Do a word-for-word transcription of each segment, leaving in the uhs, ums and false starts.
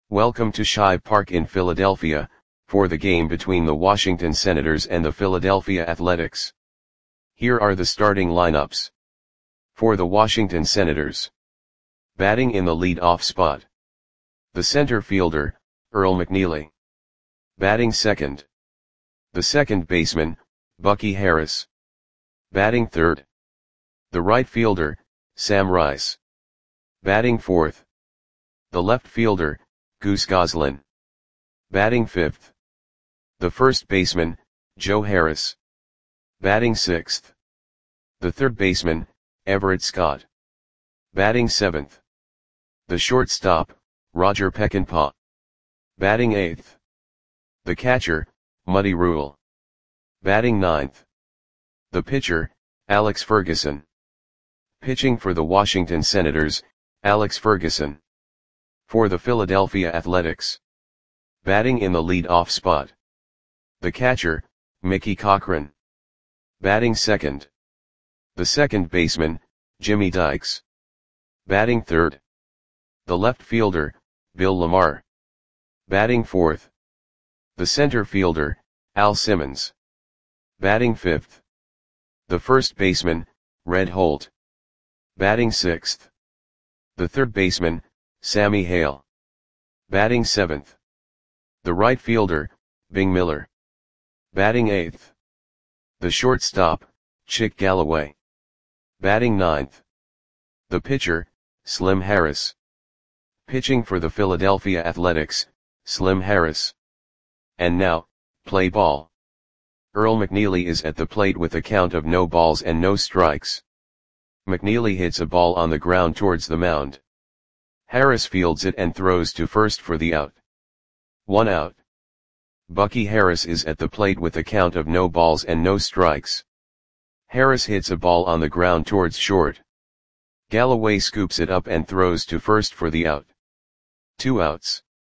Welcome to Shibe Park in Philadelphia, for the game between the Washington Senators and the Philadelphia Athletics. Here are the starting lineups. For the Washington Senators. Batting in the lead-off spot. The center fielder, Earl McNeely. Batting second. The second baseman, Bucky Harris. Batting third. The right fielder, Sam Rice. Batting fourth. The left fielder, Goose Goslin. Batting fifth. The first baseman, Joe Harris. Batting sixth. The third baseman, Everett Scott. Batting seventh. The shortstop, Roger Peckinpah. Batting eighth. The catcher, Muddy Rule. Batting ninth. The pitcher, Alex Ferguson. Pitching for the Washington Senators, Alex Ferguson. For the Philadelphia Athletics. Batting in the lead-off spot. The catcher, Mickey Cochrane. Batting second. The second baseman, Jimmy Dykes. Batting third. The left fielder, Bill Lamar. Batting fourth. The center fielder, Al Simmons. Batting fifth. The first baseman, Red Holt. Batting sixth. The third baseman, Sammy Hale. Batting seventh. The right fielder, Bing Miller. Batting eighth. The shortstop, Chick Galloway. Batting ninth. The pitcher, Slim Harris. Pitching for the Philadelphia Athletics, Slim Harris. And now, play ball. Earl McNeely is at the plate with a count of no balls and no strikes. McNeely hits a ball on the ground towards the mound. Harris fields it and throws to first for the out. One out. Bucky Harris is at the plate with a count of no balls and no strikes. Harris hits a ball on the ground towards short. Galloway scoops it up and throws to first for the out. Two outs.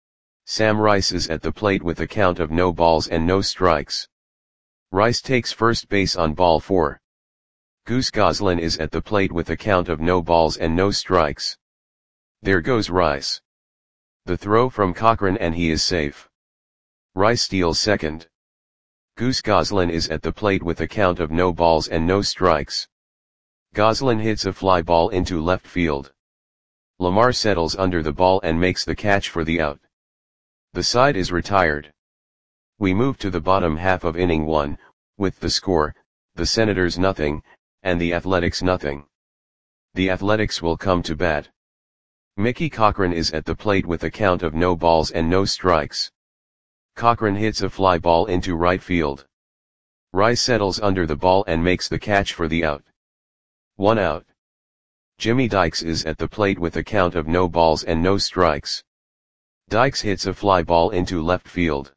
Sam Rice is at the plate with a count of no balls and no strikes. Rice takes first base on ball four. Goose Goslin is at the plate with a count of no balls and no strikes. There goes Rice. The throw from Cochrane and he is safe. Rice steals second. Goose Goslin is at the plate with a count of no balls and no strikes. Goslin hits a fly ball into left field. Lamar settles under the ball and makes the catch for the out. The side is retired. We move to the bottom half of inning one, with the score, the Senators nothing, and the Athletics nothing. The Athletics will come to bat. Mickey Cochrane is at the plate with a count of no balls and no strikes. Cochrane hits a fly ball into right field. Rice settles under the ball and makes the catch for the out. One out. Jimmy Dykes is at the plate with a count of no balls and no strikes. Dykes hits a fly ball into left field.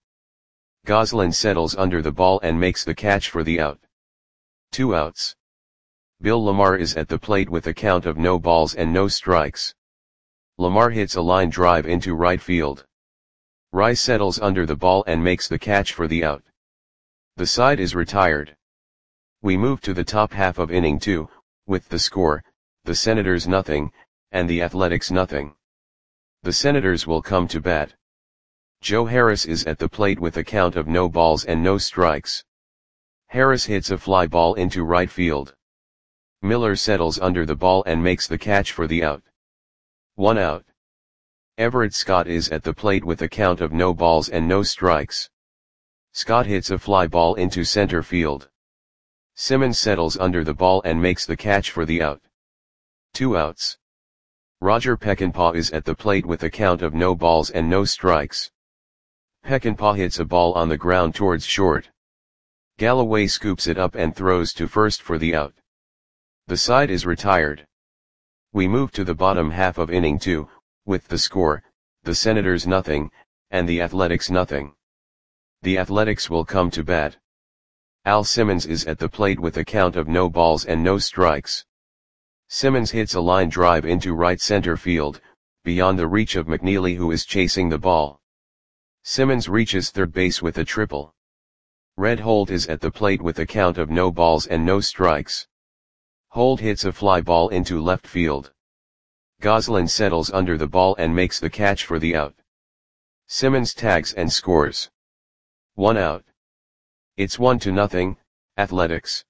Goslin settles under the ball and makes the catch for the out. Two outs. Bill Lamar is at the plate with a count of no balls and no strikes. Lamar hits a line drive into right field. Rice settles under the ball and makes the catch for the out. The side is retired. We move to the top half of inning two, with the score, the Senators nothing, and the Athletics nothing. The Senators will come to bat. Joe Harris is at the plate with a count of no balls and no strikes. Harris hits a fly ball into right field. Miller settles under the ball and makes the catch for the out. One out. Everett Scott is at the plate with a count of no balls and no strikes. Scott hits a fly ball into center field. Simmons settles under the ball and makes the catch for the out. Two outs. Roger Peckinpah is at the plate with a count of no balls and no strikes. Peckinpah hits a ball on the ground towards short. Galloway scoops it up and throws to first for the out. The side is retired. We move to the bottom half of inning two, with the score, the Senators nothing, and the Athletics nothing. The Athletics will come to bat. Al Simmons is at the plate with a count of no balls and no strikes. Simmons hits a line drive into right center field, beyond the reach of McNeely who is chasing the ball. Simmons reaches third base with a triple. Red Holt is at the plate with a count of no balls and no strikes. Holt hits a fly ball into left field. Goslin settles under the ball and makes the catch for the out. Simmons tags and scores. One out. It's one to nothing, Athletics.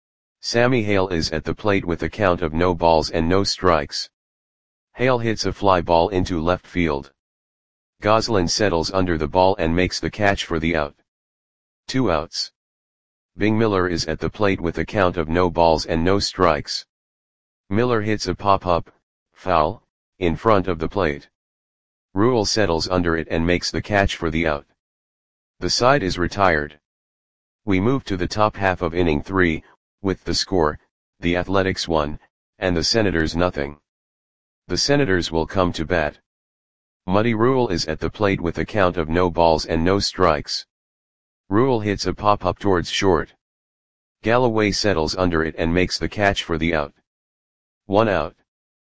Sammy Hale is at the plate with a count of no balls and no strikes. Hale hits a fly ball into left field. Goslin settles under the ball and makes the catch for the out. Two outs. Bing Miller is at the plate with a count of no balls and no strikes. Miller hits a pop-up, foul, in front of the plate. Rule settles under it and makes the catch for the out. The side is retired. We move to the top half of inning three, with the score, the Athletics one, and the Senators nothing. The Senators will come to bat. Muddy Rule is at the plate with a count of no balls and no strikes. Rule hits a pop-up towards short. Galloway settles under it and makes the catch for the out. One out.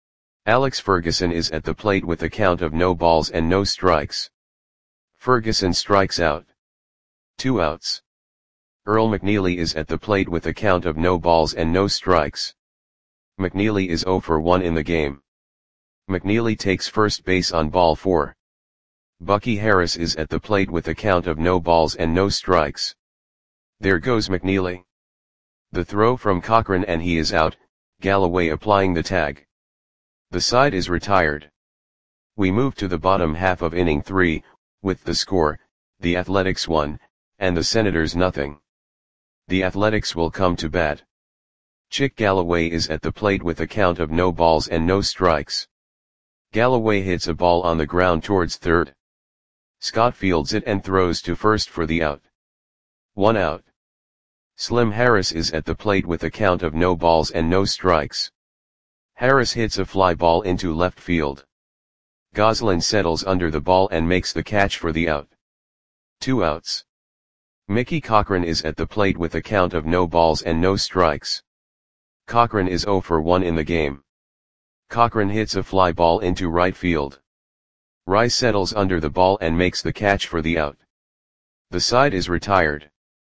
Alex Ferguson is at the plate with a count of no balls and no strikes. Ferguson strikes out. Two outs. Earl McNeely is at the plate with a count of no balls and no strikes. McNeely is oh for one in the game. McNeely takes first base on ball four. Bucky Harris is at the plate with a count of no balls and no strikes. There goes McNeely. The throw from Cochran and he is out, Galloway applying the tag. The side is retired. We move to the bottom half of inning three, with the score, the Athletics one, and the Senators nothing. The Athletics will come to bat. Chick Galloway is at the plate with a count of no balls and no strikes. Galloway hits a ball on the ground towards third. Scott fields it and throws to first for the out. One out. Slim Harris is at the plate with a count of no balls and no strikes. Harris hits a fly ball into left field. Goslin settles under the ball and makes the catch for the out. Two outs. Mickey Cochran is at the plate with a count of no balls and no strikes. Cochran is oh for one in the game. Cochran hits a fly ball into right field. Rice settles under the ball and makes the catch for the out. The side is retired.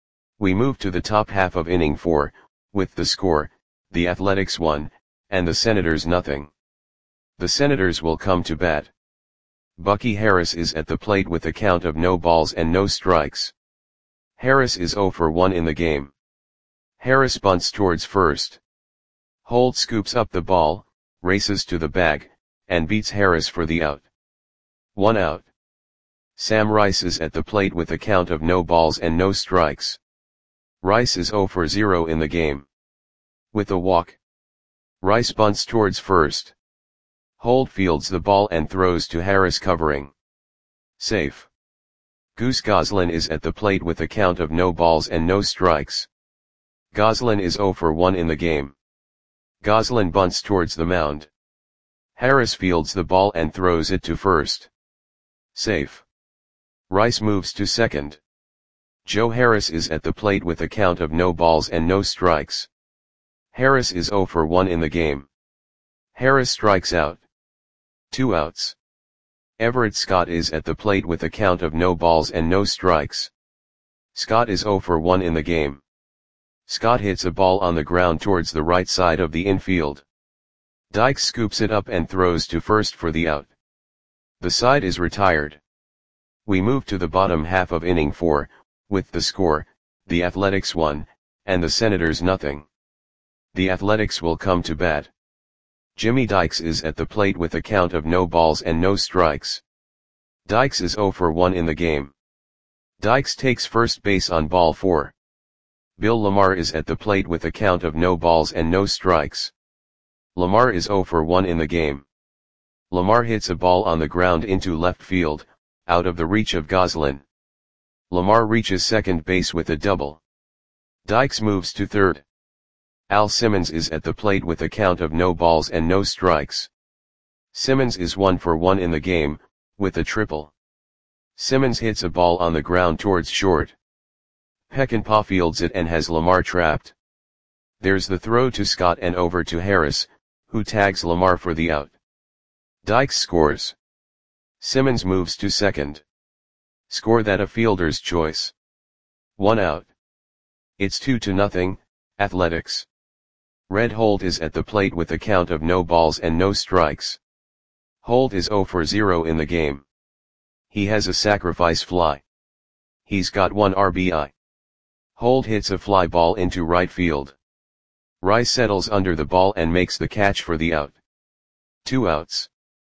We move to the top half of inning four, with the score, the Athletics one, and the Senators nothing. The Senators will come to bat. Bucky Harris is at the plate with a count of no balls and no strikes. Harris is oh for one in the game. Harris bunts towards first. Holt scoops up the ball, races to the bag, and beats Harris for the out. One out. Sam Rice is at the plate with a count of no balls and no strikes. Rice is oh for zero in the game. With a walk. Rice bunts towards first. Holt fields the ball and throws to Harris covering. Safe. Goose Goslin is at the plate with a count of no balls and no strikes. Goslin is oh for one in the game. Goslin bunts towards the mound. Harris fields the ball and throws it to first. Safe. Rice moves to second. Joe Harris is at the plate with a count of no balls and no strikes. Harris is oh for one in the game. Harris strikes out. Two outs. Everett Scott is at the plate with a count of no balls and no strikes. Scott is oh for one in the game. Scott hits a ball on the ground towards the right side of the infield. Dykes scoops it up and throws to first for the out. The side is retired. We move to the bottom half of inning four, with the score, the Athletics one, and the Senators nothing. The Athletics will come to bat. Jimmy Dykes is at the plate with a count of no balls and no strikes. Dykes is oh for one in the game. Dykes takes first base on ball four. Bill Lamar is at the plate with a count of no balls and no strikes. Lamar is oh for one in the game. Lamar hits a ball on the ground into left field, out of the reach of Goslin. Lamar reaches second base with a double. Dykes moves to third. Al Simmons is at the plate with a count of no balls and no strikes. Simmons is one for one in the game, with a triple. Simmons hits a ball on the ground towards short. Peckinpah fields it and has Lamar trapped. There's the throw to Scott and over to Harris, who tags Lamar for the out. Dykes scores. Simmons moves to second. Score that a fielder's choice. One out. It's two to nothing, Athletics. Red Holt is at the plate with a count of no balls and no strikes. Holt is oh for zero in the game. He has a sacrifice fly. He's got one R B I. Hold hits a fly ball into right field. Rice settles under the ball and makes the catch for the out. Two outs.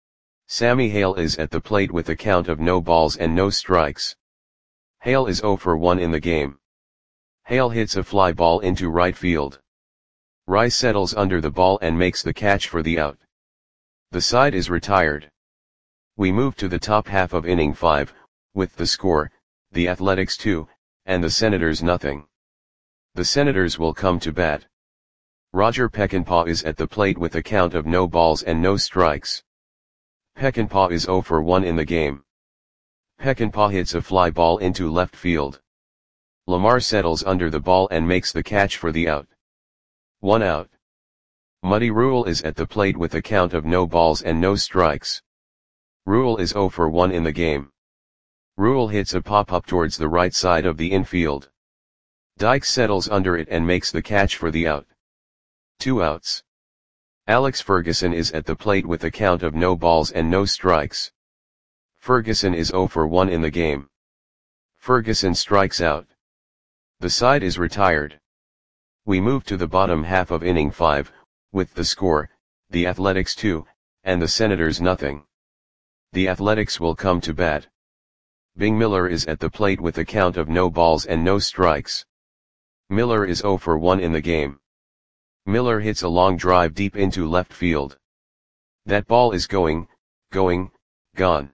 Sammy Hale is at the plate with a count of no balls and no strikes. Hale is oh for one in the game. Hale hits a fly ball into right field. Rice settles under the ball and makes the catch for the out. The side is retired. We move to the top half of inning five, with the score, the Athletics two, and the Senators nothing. The Senators will come to bat. Roger Peckinpah is at the plate with a count of no balls and no strikes. Peckinpah is oh for one in the game. Peckinpah hits a fly ball into left field. Lamar settles under the ball and makes the catch for the out. One out. Muddy Rule is at the plate with a count of no balls and no strikes. Rule is oh for one in the game. Rule hits a pop-up towards the right side of the infield. Dykes settles under it and makes the catch for the out. Two outs. Alex Ferguson is at the plate with a count of no balls and no strikes. Ferguson is oh for one in the game. Ferguson strikes out. The side is retired. We move to the bottom half of inning five, with the score, the Athletics two, and the Senators nothing. The Athletics will come to bat. Bing Miller is at the plate with a count of no balls and no strikes. Miller is oh for one in the game. Miller hits a long drive deep into left field. That ball is going, going, gone.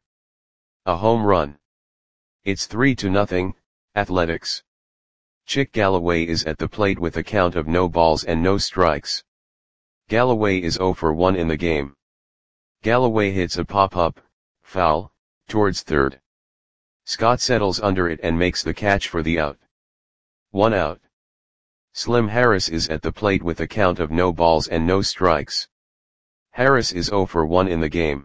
A home run. It's three to nothing, Athletics. Chick Galloway is at the plate with a count of no balls and no strikes. Galloway is oh for one in the game. Galloway hits a pop-up, foul, towards third. Scott settles under it and makes the catch for the out. One out. Slim Harris is at the plate with a count of no balls and no strikes. Harris is oh for one in the game.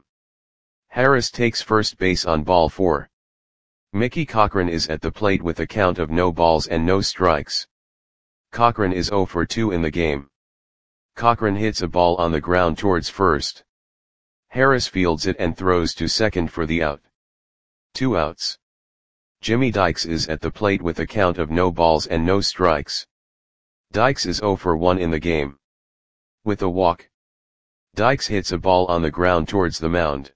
Harris takes first base on ball four. Mickey Cochran is at the plate with a count of no balls and no strikes. Cochran is oh for two in the game. Cochran hits a ball on the ground towards first. Harris fields it and throws to second for the out. Two outs. Jimmy Dykes is at the plate with a count of no balls and no strikes. Dykes is oh for one in the game. With a walk. Dykes hits a ball on the ground towards the mound.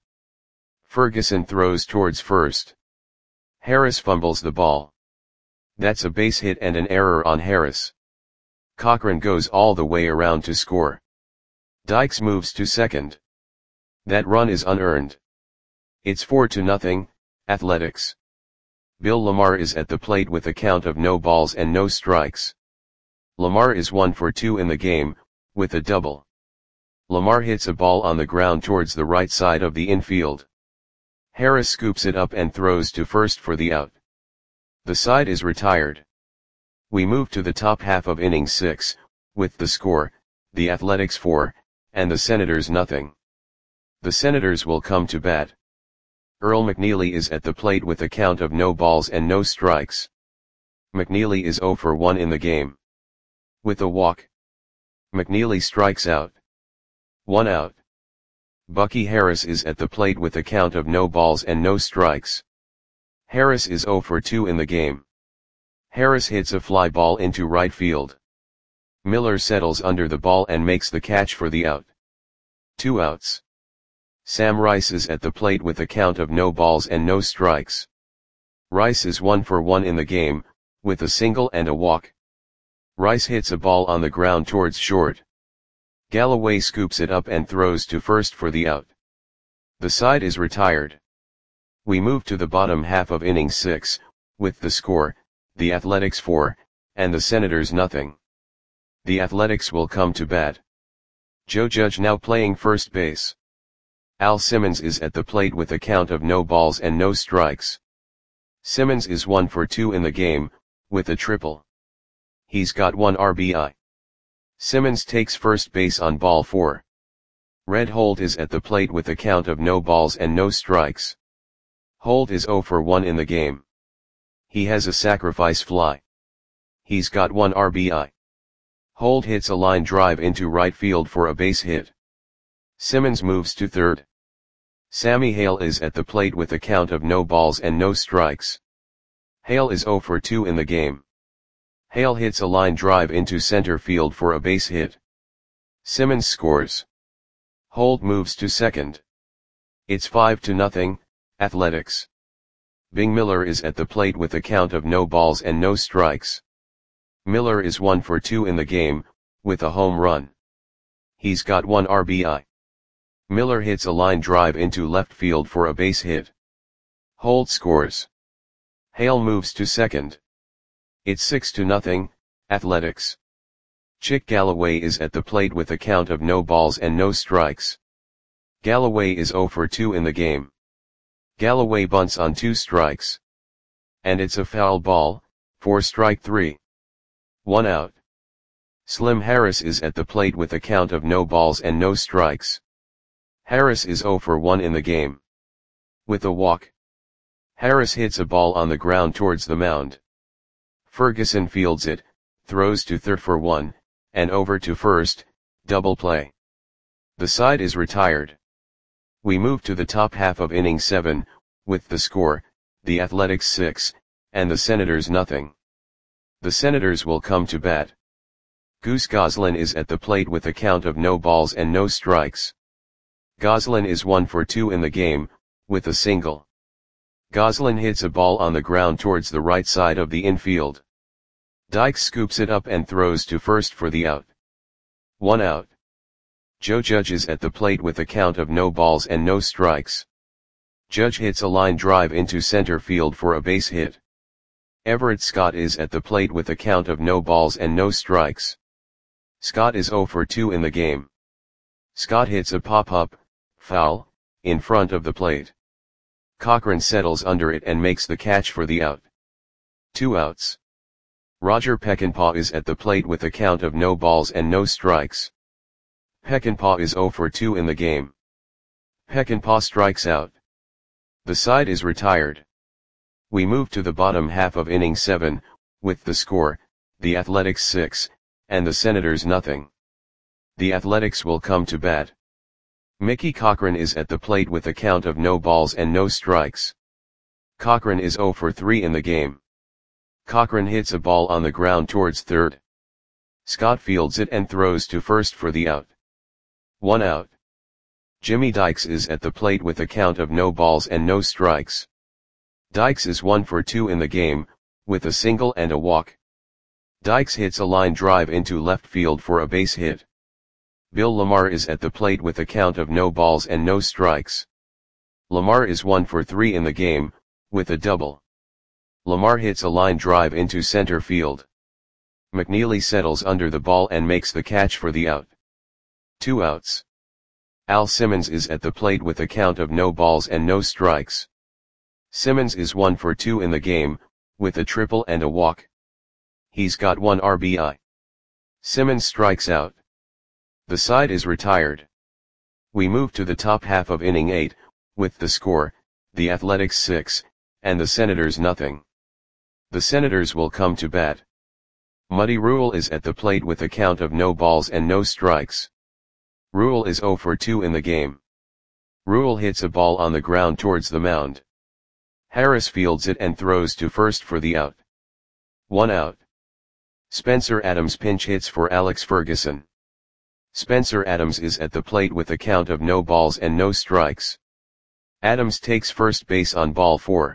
Ferguson throws towards first. Harris fumbles the ball. That's a base hit and an error on Harris. Cochran goes all the way around to score. Dykes moves to second. That run is unearned. It's four to nothing, Athletics. Bill Lamar is at the plate with a count of no balls and no strikes. Lamar is one for two in the game, with a double. Lamar hits a ball on the ground towards the right side of the infield. Harris scoops it up and throws to first for the out. The side is retired. We move to the top half of inning six, with the score, the Athletics four, and the Senators nothing. The Senators will come to bat. Earl McNeely is at the plate with a count of no balls and no strikes. McNeely is oh for one in the game. With a walk. McNeely strikes out. One out. Bucky Harris is at the plate with a count of no balls and no strikes. Harris is oh for two in the game. Harris hits a fly ball into right field. Miller settles under the ball and makes the catch for the out. Two outs. Sam Rice is at the plate with a count of no balls and no strikes. Rice is one for one in the game, with a single and a walk. Rice hits a ball on the ground towards short. Galloway scoops it up and throws to first for the out. The side is retired. We move to the bottom half of inning six, with the score, the Athletics four, and the Senators nothing. The Athletics will come to bat. Joe Judge now playing first base. Al Simmons is at the plate with a count of no balls and no strikes. Simmons is one for two in the game, with a triple. He's got one R B I. Simmons takes first base on ball four. Red Holt is at the plate with a count of no balls and no strikes. Holt is oh for one in the game. He has a sacrifice fly. He's got one R B I. Holt hits a line drive into right field for a base hit. Simmons moves to third. Sammy Hale is at the plate with a count of no balls and no strikes. Hale is zero for two in the game. Hale hits a line drive into center field for a base hit. Simmons scores. Holt moves to second. It's five to nothing, Athletics. Bing Miller is at the plate with a count of no balls and no strikes. Miller is one for two in the game, with a home run. He's got one R B I. Miller hits a line drive into left field for a base hit. Holt scores. Hale moves to second. It's six to nothing, Athletics. Chick Galloway is at the plate with a count of no balls and no strikes. Galloway is zero for two in the game. Galloway bunts on two strikes. And it's a foul ball, for strike three. One out. Slim Harris is at the plate with a count of no balls and no strikes. Harris is zero for one in the game. With a walk. Harris hits a ball on the ground towards the mound. Ferguson fields it, throws to third for one, and over to first, double play. The side is retired. We move to the top half of inning seven, with the score, the Athletics six, and the Senators nothing. The Senators will come to bat. Goose Goslin is at the plate with a count of no balls and no strikes. Goslin is one for two in the game, with a single. Goslin hits a ball on the ground towards the right side of the infield. Dykes scoops it up and throws to first for the out. One out. Joe Judge is at the plate with a count of no balls and no strikes. Judge hits a line drive into center field for a base hit. Everett Scott is at the plate with a count of no balls and no strikes. Scott is zero for two in the game. Scott hits a pop-up, foul, in front of the plate. Cochran settles under it and makes the catch for the out. Two outs. Roger Peckinpah is at the plate with a count of no balls and no strikes. Peckinpah is zero for two in the game. Peckinpah strikes out. The side is retired. We move to the bottom half of inning seven, with the score, the Athletics six, and the Senators nothing. The Athletics will come to bat. Mickey Cochran is at the plate with a count of no balls and no strikes. Cochran is zero for three in the game. Cochran hits a ball on the ground towards third. Scott fields it and throws to first for the out. One out. Jimmy Dykes is at the plate with a count of no balls and no strikes. Dykes is one for two in the game, with a single and a walk. Dykes hits a line drive into left field for a base hit. Bill Lamar is at the plate with a count of no balls and no strikes. Lamar is one for three in the game, with a double. Lamar hits a line drive into center field. McNeely settles under the ball and makes the catch for the out. Two outs. Al Simmons is at the plate with a count of no balls and no strikes. Simmons is one for two in the game, with a triple and a walk. He's got one R B I. Simmons strikes out. The side is retired. We move to the top half of inning eight, with the score, the Athletics six, and the Senators nothing. The Senators will come to bat. Muddy Rule is at the plate with a count of no balls and no strikes. Rule is zero for two in the game. Rule hits a ball on the ground towards the mound. Harris fields it and throws to first for the out. One out. Spencer Adams pinch hits for Alex Ferguson. Spencer Adams is at the plate with a count of no balls and no strikes. Adams takes first base on ball four.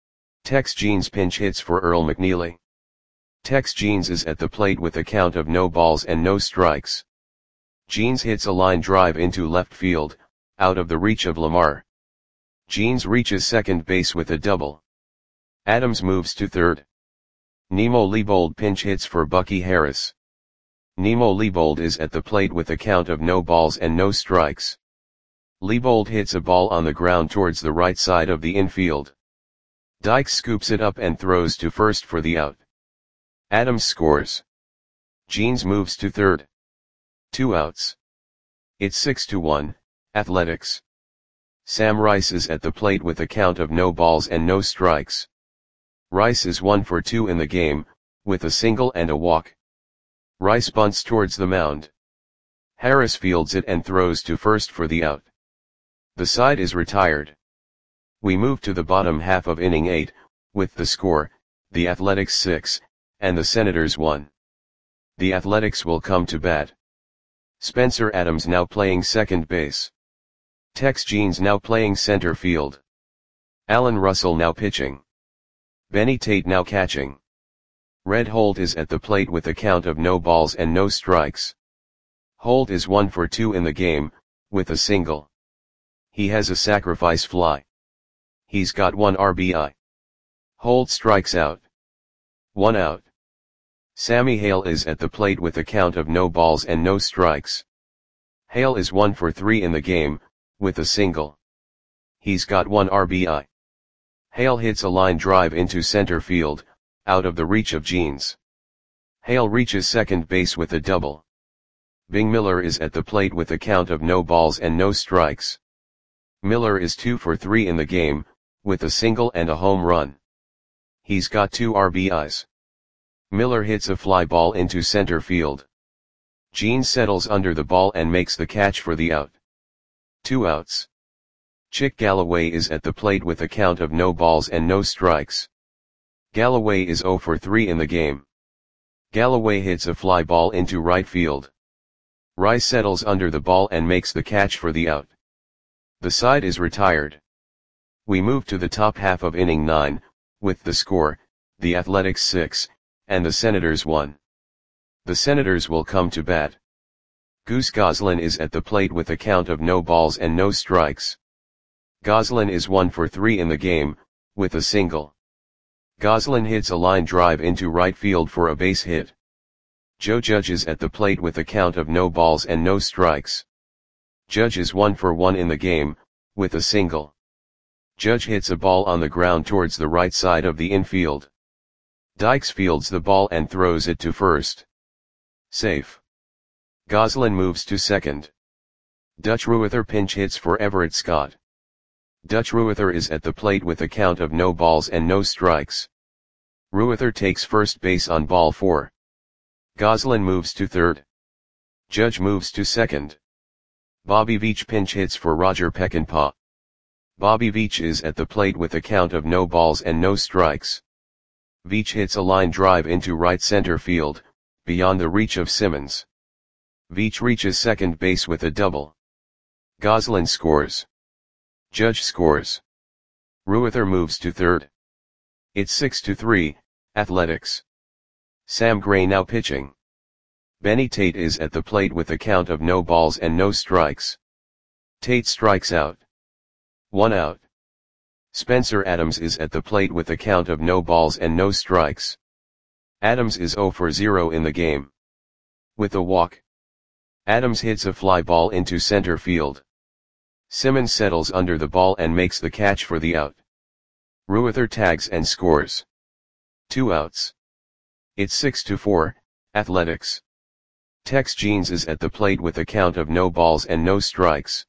Tex Jeans pinch hits for Earl McNeely. Tex Jeans is at the plate with a count of no balls and no strikes. Jeans hits a line drive into left field, out of the reach of Lamar. Jeans reaches second base with a double. Adams moves to third. Nemo Leibold pinch hits for Bucky Harris. Nemo Leibold is at the plate with a count of no balls and no strikes. Leibold hits a ball on the ground towards the right side of the infield. Dykes scoops it up and throws to first for the out. Adams scores. Jeans moves to third. Two outs. It's six to one, Athletics. Sam Rice is at the plate with a count of no balls and no strikes. Rice is one for two in the game, with a single and a walk. Rice bunts towards the mound. Harris fields it and throws to first for the out. The side is retired. We move to the bottom half of inning eight, with the score, the Athletics six, and the Senators one. The Athletics will come to bat. Spencer Adams now playing second base. Tex Jeans now playing center field. Alan Russell now pitching. Benny Tate now catching. Red Holt is at the plate with a count of no balls and no strikes. Holt is one for two in the game, with a single. He has a sacrifice fly. He's got one R B I. Holt strikes out. One out. Sammy Hale is at the plate with a count of no balls and no strikes. Hale is one for three in the game, with a single. He's got one R B I. Hale hits a line drive into center field, out of the reach of Jeans. Hale reaches second base with a double. Bing Miller is at the plate with a count of no balls and no strikes. Miller is two for three in the game, with a single and a home run. He's got two R B Is. Miller hits a fly ball into center field. Jeans settles under the ball and makes the catch for the out. Two outs. Chick Galloway is at the plate with a count of no balls and no strikes. Galloway is zero for three in the game. Galloway hits a fly ball into right field. Rice settles under the ball and makes the catch for the out. The side is retired. We move to the top half of inning nine, with the score, the Athletics six, and the Senators one. The Senators will come to bat. Goose Goslin is at the plate with a count of no balls and no strikes. Goslin is one for three in the game, with a single. Goslin hits a line drive into right field for a base hit. Joe Judge is at the plate with a count of no balls and no strikes. Judge is one for one in the game, with a single. Judge hits a ball on the ground towards the right side of the infield. Dykes fields the ball and throws it to first. Safe. Goslin moves to second. Dutch Ruether pinch hits for Everett Scott. Dutch Ruether is at the plate with a count of no balls and no strikes. Ruether takes first base on ball four. Goslin moves to third. Judge moves to second. Bobby Veach pinch hits for Roger Peckinpah. Bobby Veach is at the plate with a count of no balls and no strikes. Veach hits a line drive into right center field, beyond the reach of Simmons. Veach reaches second base with a double. Goslin scores. Judge scores. Ruether moves to third. It's six to three, Athletics. Sam Gray now pitching. Benny Tate is at the plate with a count of no balls and no strikes. Tate strikes out. One out. Spencer Adams is at the plate with a count of no balls and no strikes. Adams is zero for zero in the game. With a walk. Adams hits a fly ball into center field. Simmons settles under the ball and makes the catch for the out. Ruether tags and scores. Two outs. It's six to four, Athletics. Tex Jeans is at the plate with a count of no balls and no strikes.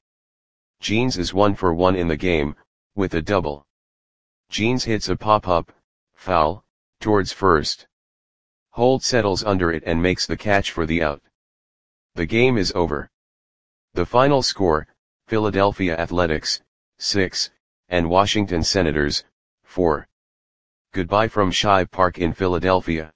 Jeans is one for one in the game, with a double. Jeans hits a pop-up, foul, towards first. Holt settles under it and makes the catch for the out. The game is over. The final score, Philadelphia Athletics, six, and Washington Senators, four. Goodbye from Shibe Park in Philadelphia.